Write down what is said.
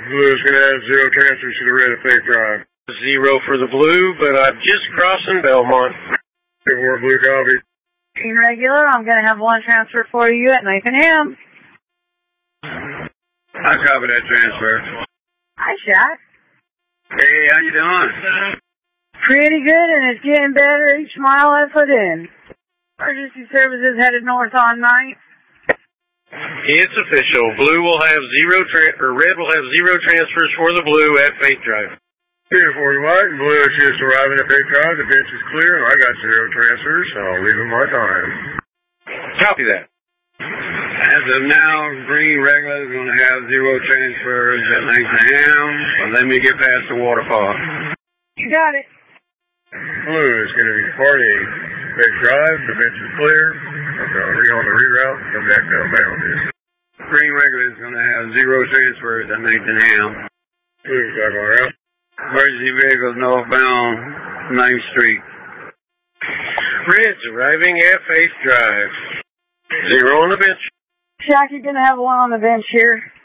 Blue's going to have 0 transfers to the red at Faith Drive. 0 for the blue, but I'm just crossing Belmont. 4 blue copy. Green regular, I'm going to have 1 transfer for you at Nathan Ham. I copy that transfer. Hi, Shaq. Hey, how you doing? Pretty good, and it's getting better each mile I put in. Emergency services headed north on 9th. It's official. Blue will have red will have 0 transfers for the blue at Faith Drive. 40 white and blue is just arriving at Faith Drive. The bench is clear, and I got 0 transfers, so I'll leave them my time. Copy that. As of now, green regular is going to have 0 transfers at Nathan Ham. So let me get past the waterfall. You got it. Blue is going to be departing Faith Drive. The bench is clear. On the reroute, come back downbound. Green regular is going to have 0 transfers at Nathan Ham. Blue's back on route. Emergency vehicles northbound 9th Street. Red's arriving at Faith Drive. 0 on the bench. Shaq, you're going to have 1 on the bench here.